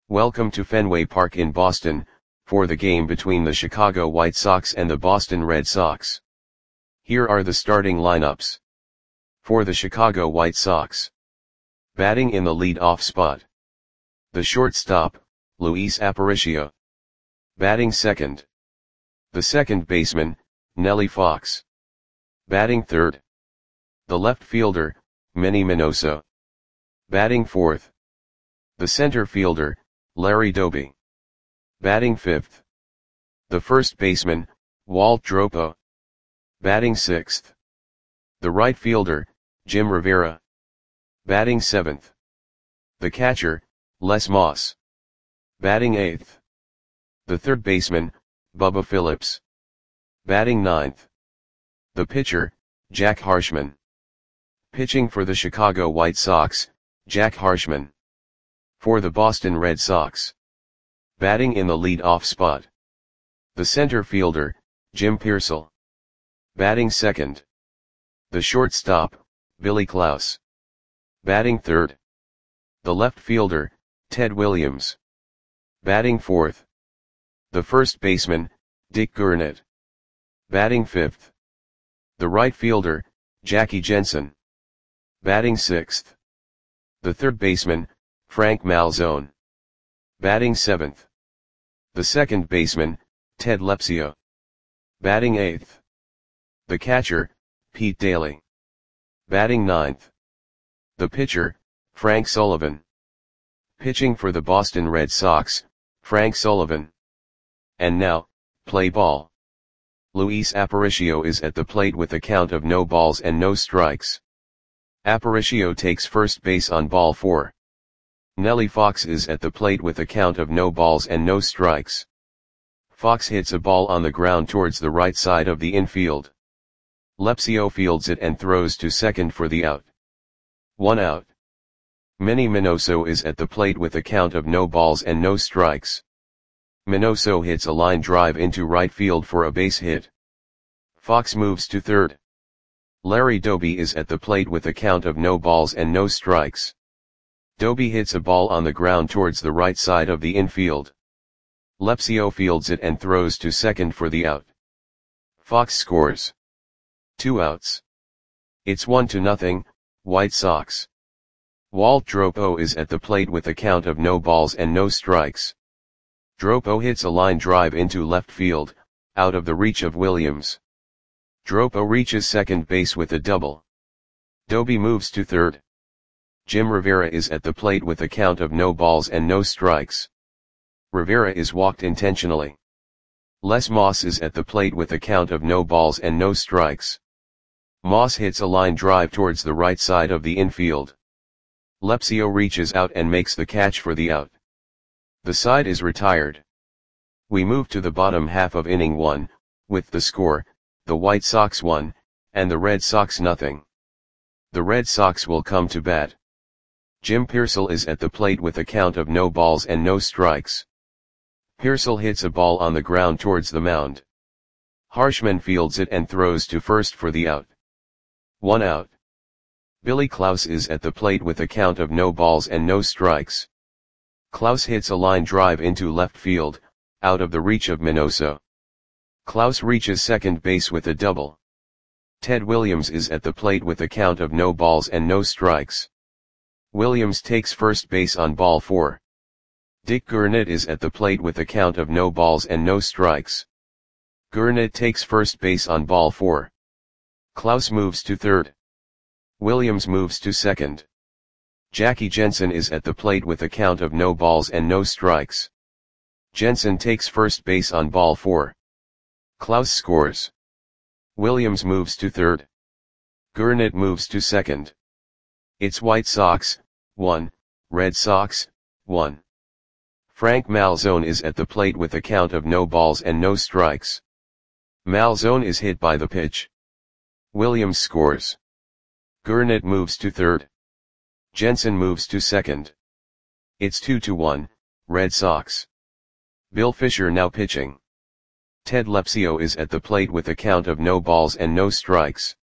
Welcome to Fenway Park in Boston, for the game between the Chicago White Sox and the Boston Red Sox. Here are the starting lineups. For the Chicago White Sox. Batting in the lead-off spot. The shortstop, Luis Aparicio. Batting second. The second baseman, Nellie Fox. Batting third. The left fielder, Manny Minoso. Batting fourth. The center fielder, Larry Doby. Batting fifth. The first baseman, Walt Dropo. Batting sixth. The right fielder, Jim Rivera. Batting seventh. The catcher, Les Moss. Batting eighth. The third baseman, Bubba Phillips. Batting ninth. The pitcher, Jack Harshman. Pitching for the Chicago White Sox, Jack Harshman. For the Boston Red Sox. Batting in the lead-off spot. The center fielder, Jim Piersall. Batting second. The shortstop, Billy Klaus. Batting third. The left fielder, Ted Williams. Batting fourth. The first baseman, Dick Gurnett. Batting fifth. The right fielder, Jackie Jensen. Batting sixth. The third baseman, Frank Malzone. Batting seventh. The second baseman, Ted Lepsio. Batting eighth. The catcher, Pete Daly. Batting ninth. The pitcher, Frank Sullivan. Pitching for the Boston Red Sox, Frank Sullivan. And now, play ball. Luis Aparicio is at the plate with a count of no balls and no strikes. Aparicio takes first base on ball 4. Nellie Fox is at the plate with a count of no balls and no strikes. Fox hits a ball on the ground towards the right side of the infield. Lepsio fields it and throws to second for the out. 1 out. Manny Minoso is at the plate with a count of no balls and no strikes. Minoso hits a line drive into right field for a base hit. Fox moves to third. Larry Doby is at the plate with a count of no balls and no strikes. Doby hits a ball on the ground towards the right side of the infield. Lepsio fields it and throws to second for the out. Fox scores. 2 outs. It's 1-0, White Sox. Walt Dropo is at the plate with a count of no balls and no strikes. Dropo hits a line drive into left field, out of the reach of Williams. Dropo reaches second base with a double. Doby moves to third. Jim Rivera is at the plate with a count of no balls and no strikes. Rivera is walked intentionally. Les Moss is at the plate with a count of no balls and no strikes. Moss hits a line drive towards the right side of the infield. Lepsio reaches out and makes the catch for the out. The side is retired. We move to the bottom half of inning 1, with the score, the White Sox 1, and the Red Sox 0. The Red Sox will come to bat. Jim Piersall is at the plate with a count of no balls and no strikes. Piersall hits a ball on the ground towards the mound. Harshman fields it and throws to first for the out. 1 out. Billy Klaus is at the plate with a count of no balls and no strikes. Klaus hits a line drive into left field, out of the reach of Minoso. Klaus reaches second base with a double. Ted Williams is at the plate with a count of no balls and no strikes. Williams takes first base on ball 4. Dick Gurnett is at the plate with a count of no balls and no strikes. Gurnett takes first base on ball 4. Klaus moves to third. Williams moves to second. Jackie Jensen is at the plate with a count of no balls and no strikes. Jensen takes first base on ball 4. Klaus scores. Williams moves to third. Gurnett moves to second. It's White Sox 1, Red Sox 1. Frank Malzone is at the plate with a count of no balls and no strikes. Malzone is hit by the pitch. Williams scores. Gurnett moves to third. Jensen moves to second. It's 2-1, Red Sox. Bill Fisher now pitching. Ted Lepsio is at the plate with a count of no balls and no strikes.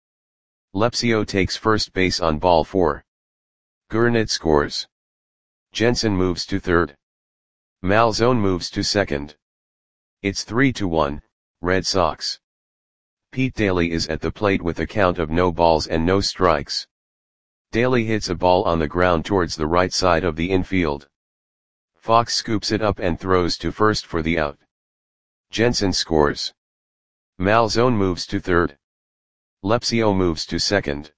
Lepsio takes first base on ball 4. Gurnett scores. Jensen moves to third. Malzone moves to second. It's 3-1, Red Sox. Pete Daly is at the plate with a count of no balls and no strikes. Daly hits a ball on the ground towards the right side of the infield. Fox scoops it up and throws to first for the out. Jensen scores. Malzone moves to third. Lepsio moves to second.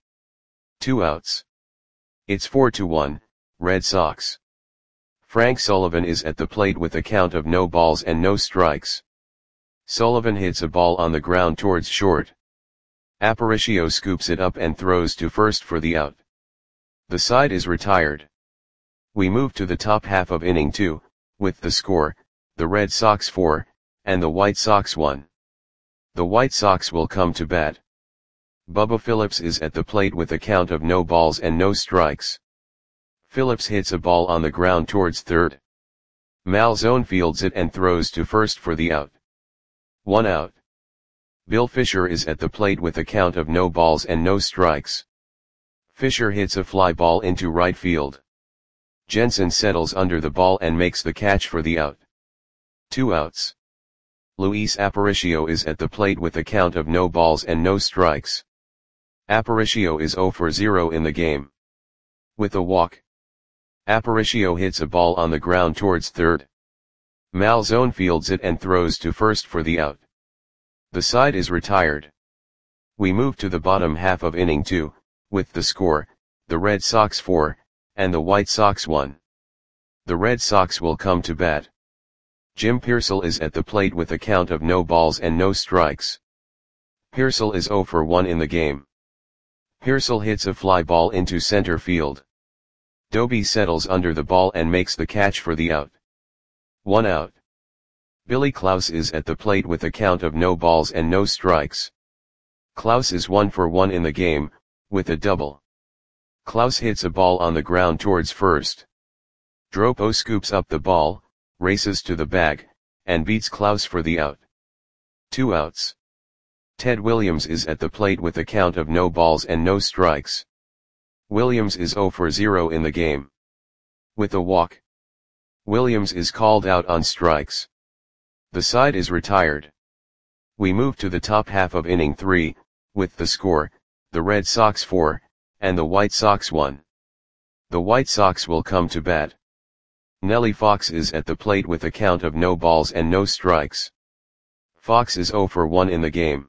2 outs. It's 4-1, Red Sox. Frank Sullivan is at the plate with a count of no balls and no strikes. Sullivan hits a ball on the ground towards short. Aparicio scoops it up and throws to first for the out. The side is retired. We move to the top half of inning 2, with the score, the Red Sox 4, and the White Sox 1. The White Sox will come to bat. Bubba Phillips is at the plate with a count of no balls and no strikes. Phillips hits a ball on the ground towards third. Malzone fields it and throws to first for the out. 1 out. Bill Fisher is at the plate with a count of no balls and no strikes. Fisher hits a fly ball into right field. Jensen settles under the ball and makes the catch for the out. 2 outs. Luis Aparicio is at the plate with a count of no balls and no strikes. Aparicio is 0 for 0 in the game. With a walk. Aparicio hits a ball on the ground towards third. Malzone fields it and throws to first for the out. The side is retired. We move to the bottom half of inning 2, with the score, the Red Sox 4, and the White Sox 1. The Red Sox will come to bat. Jim Piersall is at the plate with a count of no balls and no strikes. Piersall is 0 for 1 in the game. Piersall hits a fly ball into center field. Doby settles under the ball and makes the catch for the out. 1 out. Billy Klaus is at the plate with a count of no balls and no strikes. Klaus is 1 for 1 in the game, with a double. Klaus hits a ball on the ground towards first. Dropo scoops up the ball, races to the bag, and beats Klaus for the out. 2 outs. Ted Williams is at the plate with a count of no balls and no strikes. Williams is 0 for 0 in the game. With a walk. Williams is called out on strikes. The side is retired. We move to the top half of inning 3, with the score, the Red Sox 4, and the White Sox 1. The White Sox will come to bat. Nellie Fox is at the plate with a count of no balls and no strikes. Fox is 0 for 1 in the game.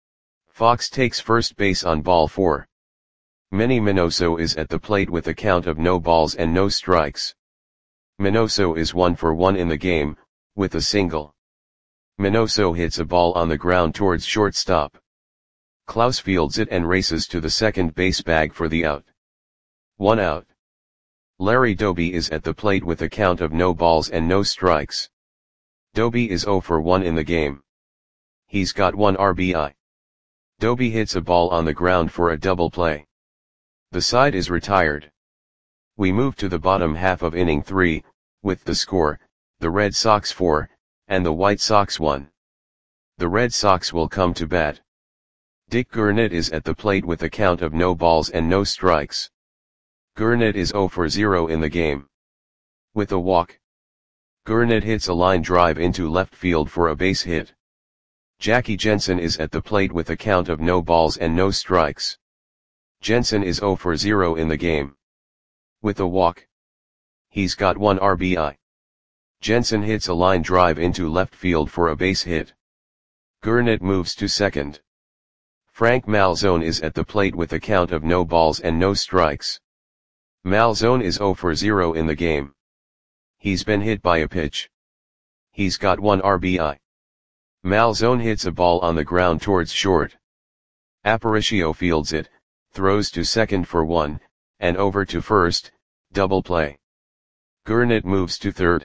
Fox takes first base on ball 4. Manny Minoso is at the plate with a count of no balls and no strikes. Minoso is 1 for 1 in the game, with a single. Minoso hits a ball on the ground towards shortstop. Klaus fields it and races to the second base bag for the out. 1 out. Larry Doby is at the plate with a count of no balls and no strikes. Doby is 0 for 1 in the game. He's got 1 RBI. Doby hits a ball on the ground for a double play. The side is retired. We move to the bottom half of inning 3, with the score, the Red Sox 4, and the White Sox 1. The Red Sox will come to bat. Dick Gurnett is at the plate with a count of no balls and no strikes. Gurnett is 0 for 0 in the game. With a walk. Gurnett hits a line drive into left field for a base hit. Jackie Jensen is at the plate with a count of no balls and no strikes. Jensen is 0 for 0 in the game. With a walk. He's got 1 RBI. Jensen hits a line drive into left field for a base hit. Gurnett moves to second. Frank Malzone is at the plate with a count of no balls and no strikes. Malzone is 0 for 0 in the game. He's been hit by a pitch. He's got 1 RBI. Malzone hits a ball on the ground towards short. Aparicio fields it, throws to second for 1, and over to first, double play. Gurnett moves to third.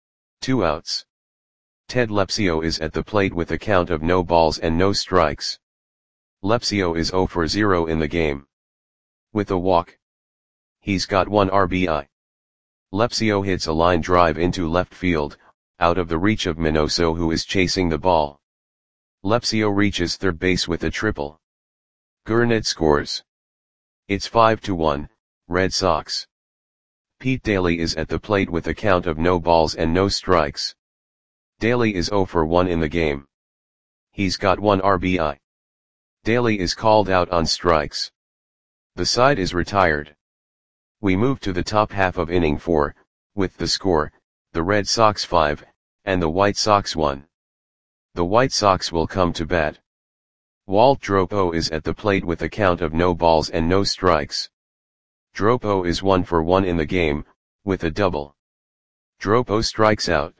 2 outs. Ted Lepsio is at the plate with a count of no balls and no strikes. Lepsio is 0 for 0 in the game. With a walk. He's got 1 RBI. Lepsio hits a line drive into left field, out of the reach of Minoso, who is chasing the ball. Lepsio reaches third base with a triple. Gurnett scores. It's 5-1, Red Sox. Pete Daly is at the plate with a count of no balls and no strikes. Daly is 0 for 1 in the game. He's got 1 RBI. Daly is called out on strikes. The side is retired. We move to the top half of inning 4, with the score, the Red Sox 5, and the White Sox 1. The White Sox will come to bat. Walt Dropo is at the plate with a count of no balls and no strikes. Dropo is 1 for 1 in the game, with a double. Dropo strikes out.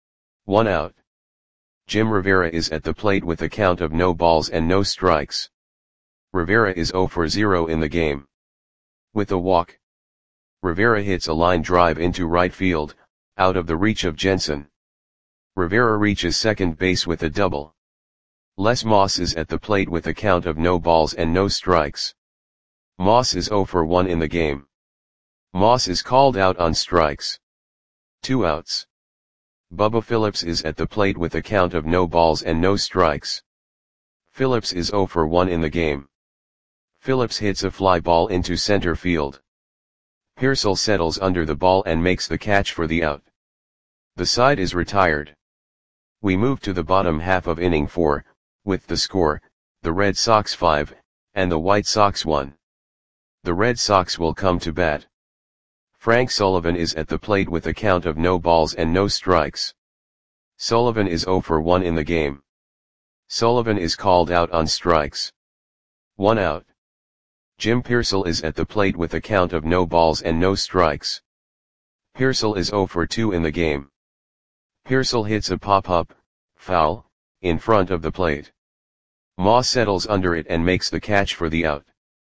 1 out. Jim Rivera is at the plate with a count of no balls and no strikes. Rivera is 0 for 0 in the game. With a walk. Rivera hits a line drive into right field, out of the reach of Jensen. Rivera reaches second base with a double. Les Moss is at the plate with a count of no balls and no strikes. Moss is 0 for 1 in the game. Moss is called out on strikes. 2 outs. Bubba Phillips is at the plate with a count of no balls and no strikes. Phillips is 0 for 1 in the game. Phillips hits a fly ball into center field. Pearsall settles under the ball and makes the catch for the out. The side is retired. We move to the bottom half of inning 4, with the score, the Red Sox 5, and the White Sox 1. The Red Sox will come to bat. Frank Sullivan is at the plate with a count of no balls and no strikes. Sullivan is 0 for 1 in the game. Sullivan is called out on strikes. 1 out. Jim Pearsall is at the plate with a count of no balls and no strikes. Pearsall is 0 for 2 in the game. Pearsall hits a pop-up, foul, in front of the plate. Moss settles under it and makes the catch for the out.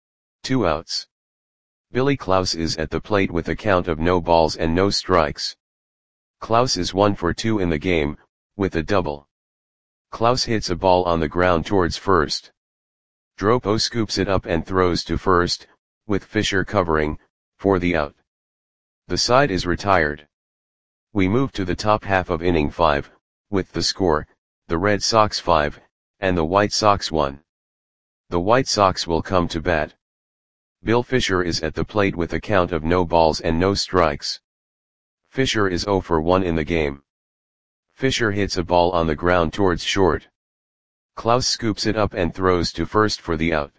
2 outs. Billy Klaus is at the plate with a count of no balls and no strikes. Klaus is 1 for 2 in the game, with a double. Klaus hits a ball on the ground towards first. Dropo scoops it up and throws to first, with Fisher covering, for the out. The side is retired. We move to the top half of inning 5, with the score, the Red Sox 5, and the White Sox 1. The White Sox will come to bat. Bill Fisher is at the plate with a count of no balls and no strikes. Fisher is 0 for 1 in the game. Fisher hits a ball on the ground towards short. Klaus scoops it up and throws to first for the out.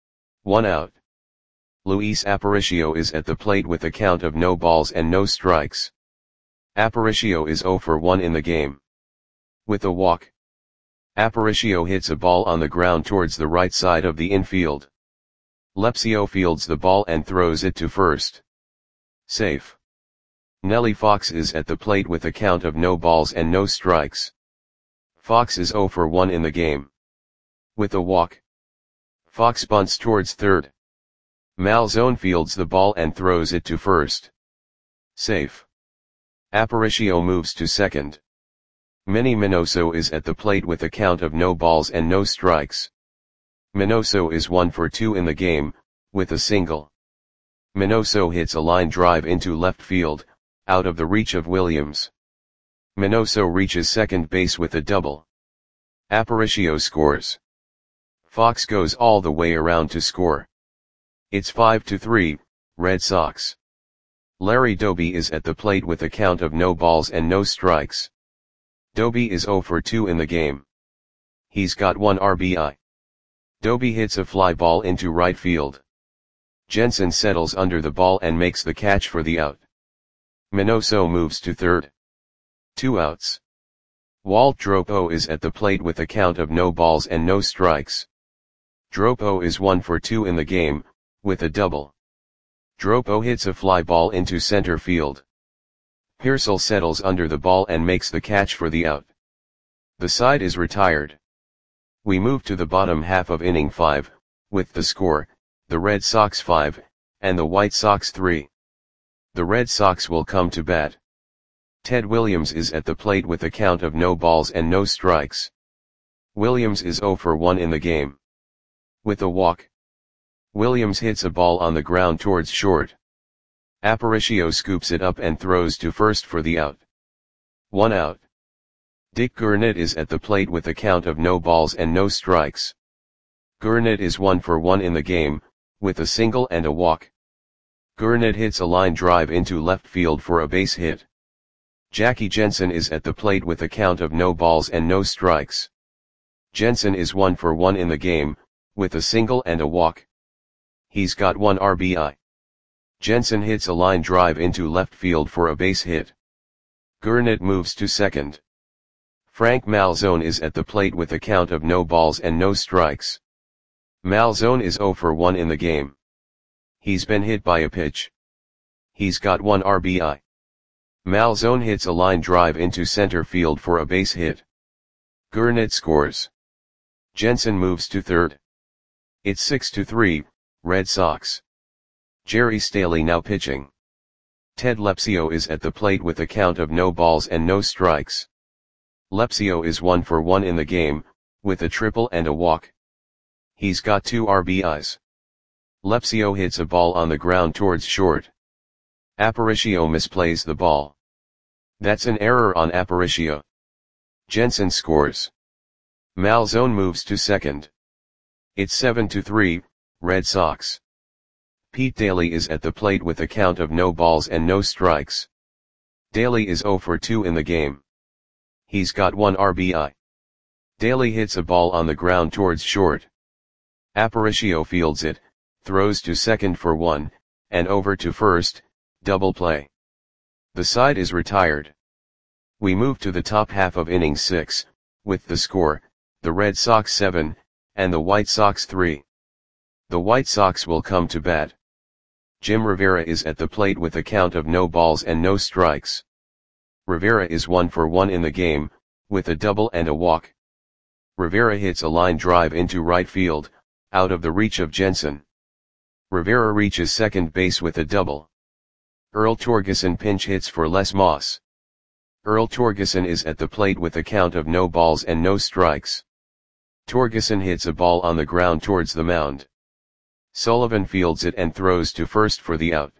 1 out. Luis Aparicio is at the plate with a count of no balls and no strikes. Aparicio is 0 for 1 in the game. With a walk. Aparicio hits a ball on the ground towards the right side of the infield. Lepsio fields the ball and throws it to first. Safe. Nellie Fox is at the plate with a count of no balls and no strikes. Fox is 0 for 1 in the game. With a walk. Fox bunts towards third. Malzone fields the ball and throws it to first. Safe. Aparicio moves to second. Manny Minoso is at the plate with a count of no balls and no strikes. Minoso is 1 for 2 in the game, with a single. Minoso hits a line drive into left field, out of the reach of Williams. Minoso reaches second base with a double. Aparicio scores. Fox goes all the way around to score. It's 5-3, Red Sox. Larry Doby is at the plate with a count of no balls and no strikes. Doby is 0 for 2 in the game. He's got 1 RBI. Doby hits a fly ball into right field. Jensen settles under the ball and makes the catch for the out. Minoso moves to third. 2 outs. Walt Dropo is at the plate with a count of no balls and no strikes. Dropo is 1 for 2 in the game, with a double. Dropo hits a fly ball into center field. Pearsall settles under the ball and makes the catch for the out. The side is retired. We move to the bottom half of inning 5, with the score, the Red Sox 5, and the White Sox 3. The Red Sox will come to bat. Ted Williams is at the plate with a count of no balls and no strikes. Williams is 0 for 1 in the game. With a walk. Williams hits a ball on the ground towards short. Aparicio scoops it up and throws to first for the out. 1 out. Dick Gurnett is at the plate with a count of no balls and no strikes. Gurnett is 1 for 1 in the game, with a single and a walk. Gurnet hits a line drive into left field for a base hit. Jackie Jensen is at the plate with a count of no balls and no strikes. Jensen is 1 for 1 in the game, with a single and a walk. He's got 1 RBI. Jensen hits a line drive into left field for a base hit. Gurnet moves to second. Frank Malzone is at the plate with a count of no balls and no strikes. Malzone is 0 for 1 in the game. He's been hit by a pitch. He's got 1 RBI. Malzone hits a line drive into center field for a base hit. Gurnet scores. Jensen moves to third. It's 6-3, Red Sox. Jerry Staley now pitching. Ted Lepsio is at the plate with a count of no balls and no strikes. Lepsio is 1 for 1 in the game, with a triple and a walk. He's got 2 RBIs. Lepsio hits a ball on the ground towards short. Aparicio misplays the ball. That's an error on Aparicio. Jensen scores. Malzone moves to second. It's 7-3, Red Sox. Pete Daly is at the plate with a count of no balls and no strikes. Daly is 0 for 2 in the game. He's got 1 RBI. Daly hits a ball on the ground towards short. Aparicio fields it, throws to second for 1, and over to first, double play. The side is retired. We move to the top half of inning 6, with the score, the Red Sox 7, and the White Sox 3. The White Sox will come to bat. Jim Rivera is at the plate with a count of no balls and no strikes. Rivera is 1 for 1 in the game, with a double and a walk. Rivera hits a line drive into right field, out of the reach of Jensen. Rivera reaches second base with a double. Earl Torgeson pinch hits for Les Moss. Earl Torgeson is at the plate with a count of no balls and no strikes. Torgeson hits a ball on the ground towards the mound. Sullivan fields it and throws to first for the out.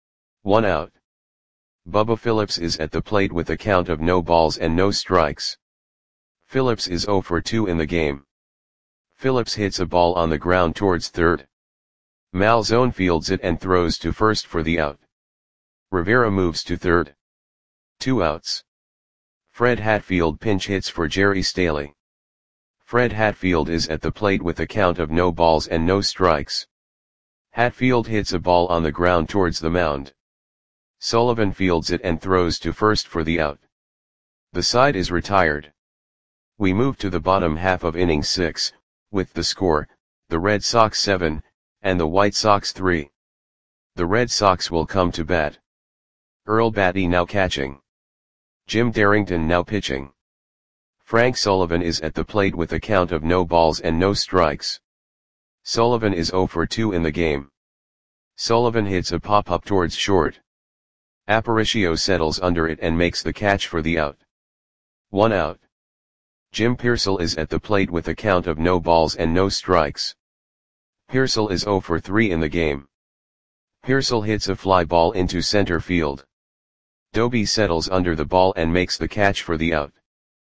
1 out. Bubba Phillips is at the plate with a count of no balls and no strikes. Phillips is 0 for 2 in the game. Phillips hits a ball on the ground towards third. Malzone fields it and throws to first for the out. Rivera moves to third. 2 outs. Fred Hatfield pinch hits for Jerry Staley. Fred Hatfield is at the plate with a count of no balls and no strikes. Hatfield hits a ball on the ground towards the mound. Sullivan fields it and throws to first for the out. The side is retired. We move to the bottom half of inning 6, with the score, the Red Sox 7, and the White Sox 3. The Red Sox will come to bat. Earl Batty now catching. Jim Darrington now pitching. Frank Sullivan is at the plate with a count of no balls and no strikes. Sullivan is 0 for 2 in the game. Sullivan hits a pop-up towards short. Aparicio settles under it and makes the catch for the out. 1 out. Jim Pearsall is at the plate with a count of no balls and no strikes. Pearsall is 0 for 3 in the game. Pearsall hits a fly ball into center field. Doby settles under the ball and makes the catch for the out.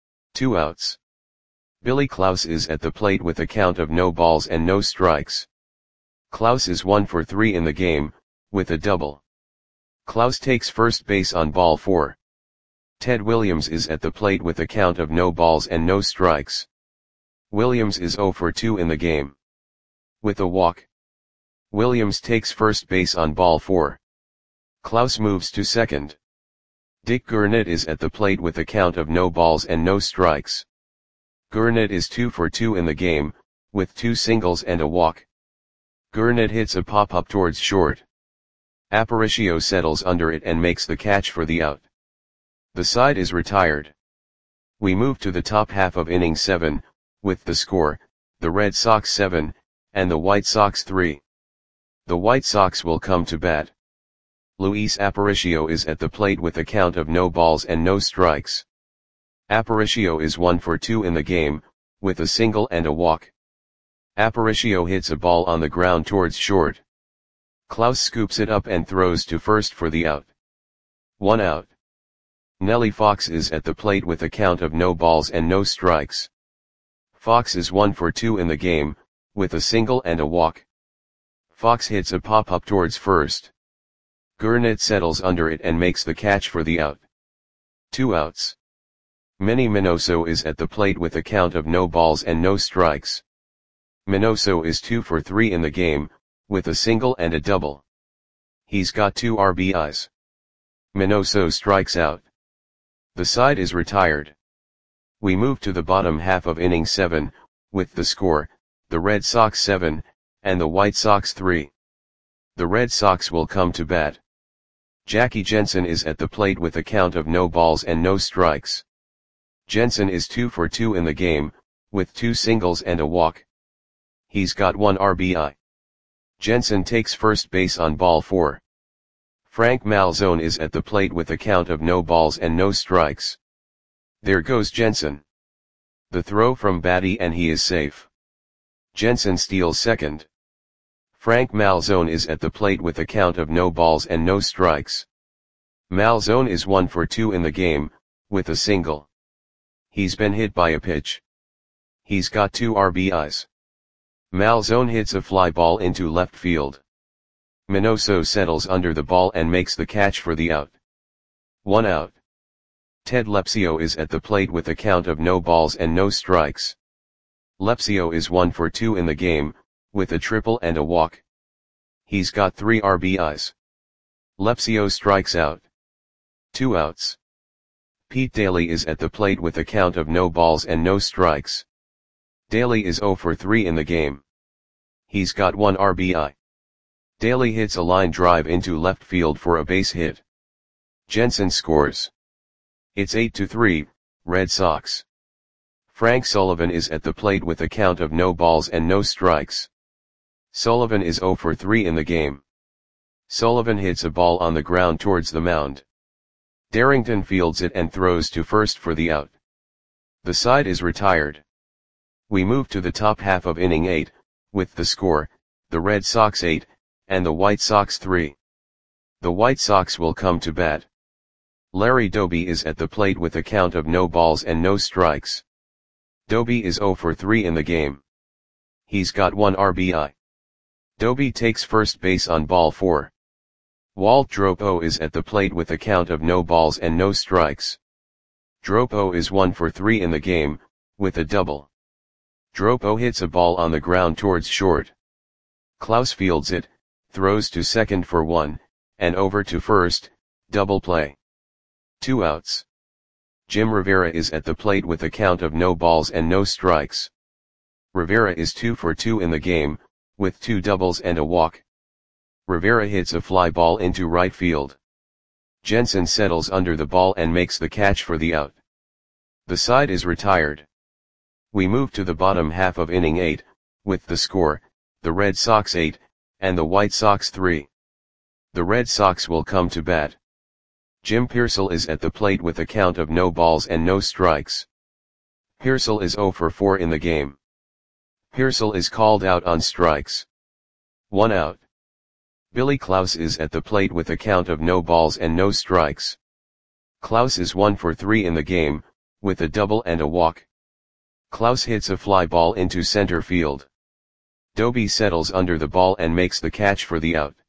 2 outs. Billy Klaus is at the plate with a count of no balls and no strikes. Klaus is 1 for 3 in the game, with a double. Klaus takes first base on ball 4. Ted Williams is at the plate with a count of no balls and no strikes. Williams is 0 for 2 in the game. With a walk. Williams takes first base on ball 4. Klaus moves to second. Dick Gurnet is at the plate with a count of no balls and no strikes. Gurnet is 2 for 2 in the game, with 2 singles and a walk. Gurnet hits a pop-up towards short. Aparicio settles under it and makes the catch for the out. The side is retired. We move to the top half of inning 7, with the score, the Red Sox 7, and the White Sox 3. The White Sox will come to bat. Luis Aparicio is at the plate with a count of no balls and no strikes. Aparicio is 1 for 2 in the game, with a single and a walk. Aparicio hits a ball on the ground towards short. Klaus scoops it up and throws to first for the out. 1 out. Nellie Fox is at the plate with a count of no balls and no strikes. Fox is 1 for 2 in the game, with a single and a walk. Fox hits a pop-up towards first. Gurnet settles under it and makes the catch for the out. 2 outs. Manny Minoso is at the plate with a count of no balls and no strikes. Minoso is 2 for 3 in the game, with a single and a double. He's got 2 RBIs. Minoso strikes out. The side is retired. We move to the bottom half of inning 7, with the score, the Red Sox 7, and the White Sox 3. The Red Sox will come to bat. Jackie Jensen is at the plate with a count of no balls and no strikes. Jensen is 2 for 2 in the game, with 2 singles and a walk. He's got 1 RBI. Jensen takes first base on ball 4. Frank Malzone is at the plate with a count of no balls and no strikes. There goes Jensen. The throw from Batty and he is safe. Jensen steals second. Frank Malzone is at the plate with a count of no balls and no strikes. Malzone is 1 for 2 in the game, with a single. He's been hit by a pitch. He's got 2 RBIs. Malzone hits a fly ball into left field. Minoso settles under the ball and makes the catch for the out. 1 out. Ted Lepsio is at the plate with a count of no balls and no strikes. Lepsio is 1 for 2 in the game, with a triple and a walk. He's got 3 RBIs. Lepsio strikes out. 2 outs. Pete Daly is at the plate with a count of no balls and no strikes. Daly is 0 for 3 in the game. He's got 1 RBI. Daly hits a line drive into left field for a base hit. Jensen scores. It's 8-3, Red Sox. Frank Sullivan is at the plate with a count of no balls and no strikes. Sullivan is 0 for 3 in the game. Sullivan hits a ball on the ground towards the mound. Darrington fields it and throws to first for the out. The side is retired. We move to the top half of inning 8, with the score, the Red Sox 8, and the White Sox 3. The White Sox will come to bat. Larry Doby is at the plate with a count of no balls and no strikes. Doby is 0 for 3 in the game. He's got 1 RBI. Doby takes first base on ball 4. Walt Dropo is at the plate with a count of no balls and no strikes. Dropo is 1 for 3 in the game, with a double. Dropo hits a ball on the ground towards short. Klaus fields it, throws to second for 1, and over to first, double play. 2 outs. Jim Rivera is at the plate with a count of no balls and no strikes. Rivera is 2 for 2 in the game, with 2 doubles and a walk. Rivera hits a fly ball into right field. Jensen settles under the ball and makes the catch for the out. The side is retired. We move to the bottom half of inning 8, with the score, the Red Sox 8, and the White Sox 3. The Red Sox will come to bat. Jim Piersall is at the plate with a count of no balls and no strikes. Piersall is 0 for 4 in the game. Piersall is called out on strikes. 1 out. Billy Klaus is at the plate with a count of no balls and no strikes. Klaus is 1 for 3 in the game, with a double and a walk. Klaus hits a fly ball into center field. Doby settles under the ball and makes the catch for the out.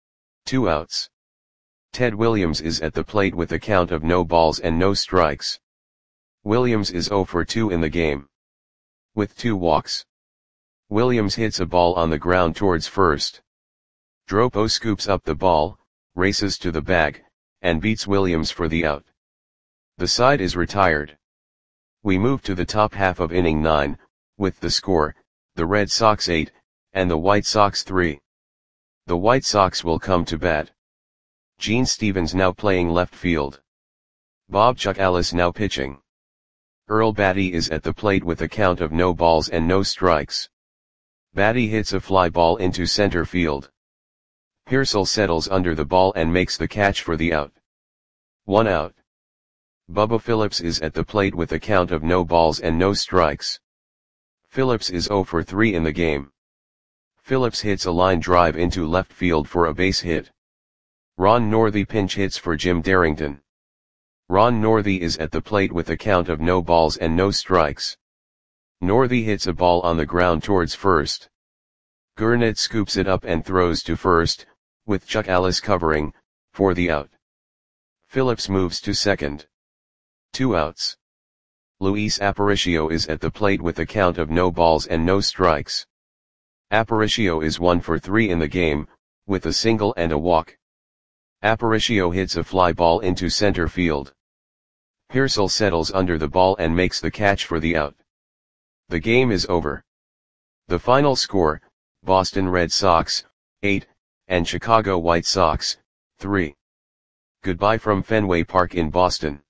2 outs. Ted Williams is at the plate with a count of no balls and no strikes. Williams is 0 for 2 in the game. With 2 walks. Williams hits a ball on the ground towards first. Dropo scoops up the ball, races to the bag, and beats Williams for the out. The side is retired. We move to the top half of inning 9, with the score, the Red Sox 8, and the White Sox 3. The White Sox will come to bat. Gene Stevens now playing left field. Bob Chuck Ellis now pitching. Earl Batty is at the plate with a count of no balls and no strikes. Batty hits a fly ball into center field. Piersall settles under the ball and makes the catch for the out. 1 out. Bubba Phillips is at the plate with a count of no balls and no strikes. Phillips is 0 for 3 in the game. Phillips hits a line drive into left field for a base hit. Ron Northey pinch hits for Jim Darrington. Ron Northey is at the plate with a count of no balls and no strikes. Northey hits a ball on the ground towards first. Gurnet scoops it up and throws to first, with Chuck Ellis covering, for the out. Phillips moves to second. 2 outs. Luis Aparicio is at the plate with a count of no balls and no strikes. Aparicio is 1 for 3 in the game, with a single and a walk. Aparicio hits a fly ball into center field. Purcell settles under the ball and makes the catch for the out. The game is over. The final score, Boston Red Sox, 8, and Chicago White Sox, 3. Goodbye from Fenway Park in Boston.